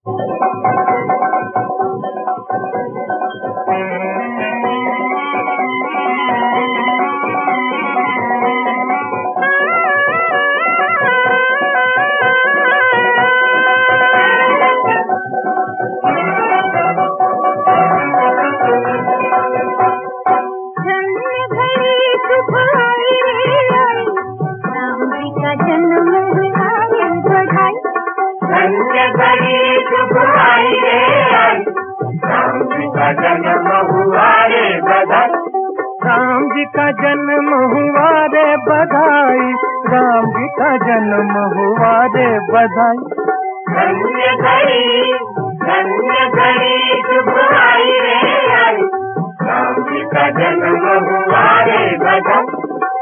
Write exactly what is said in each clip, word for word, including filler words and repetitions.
जन्म हुआ रे बधाई, राम जी का जन्म हुआ रे बधाई, राम जी का जन्म हुआ रे बधाई। धन्य घड़ी धन्य घड़ी शुभ आई रे आई, राम जी का जन्म हुआ रे बधाई।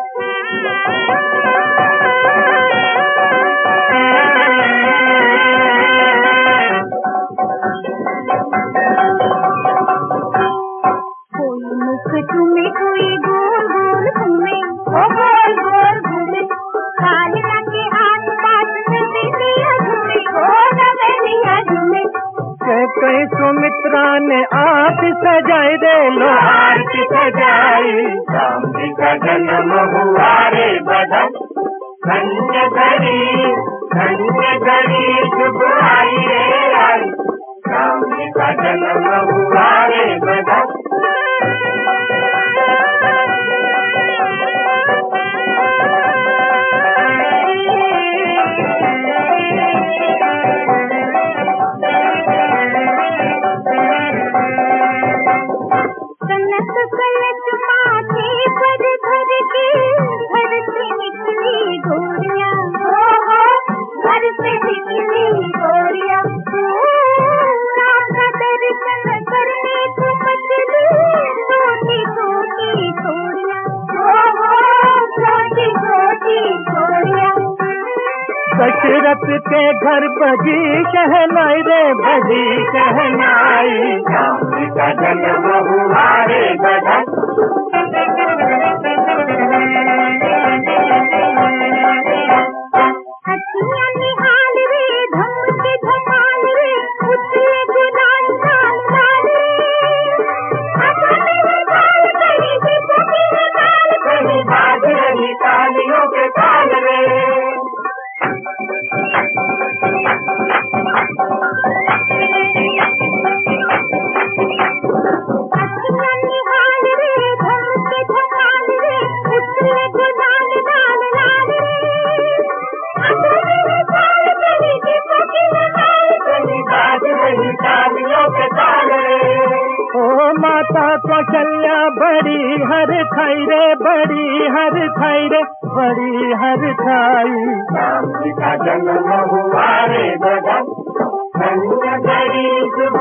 तुम्हें कोई गोल गोल घूमे, ओ गोल गोल घूमे, कालिया के आस पास नवेलिया झूमे, ओ नवेलिया झूमे। कई सुमित्रा ने आरती सजाई रे, लो आरती सजाई, राम जी का जन्म हुआ रे बधाई। धन्य घड़ी धन्य घड़ी शुभ आई रे आई, राम जी का जन्म हुआ रे बधाई। दशरथ के घर बजी शहनाई रे, बजी शहनाई, राम जी का जन्म हुआ रे बधाई। हथिया निहाल रे, धम के धमाल रे, उछले गुलाल लाल लाल रे, कहीं बाज रही तालियों के ताल रे। माता कौशल्या बड़ी हर खाई रे, बड़ी हर खाई रे, बड़ी हर खाई, राम जी का जन्म हुआ रे बधाई। धन्य घड़ी शुभ